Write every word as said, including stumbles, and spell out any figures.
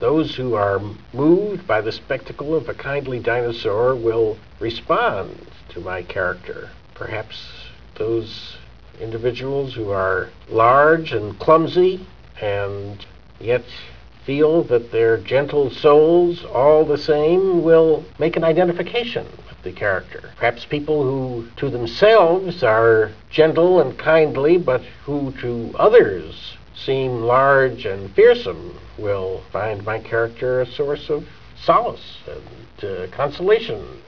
Those who are moved by the spectacle of a kindly dinosaur will respond to my character. Perhaps those individuals who are large and clumsy and yet feel that they're gentle souls all the same will make an identification with the character. Perhaps people who to themselves are gentle and kindly but who to others seem large and fearsome will find my character a source of solace and uh, consolation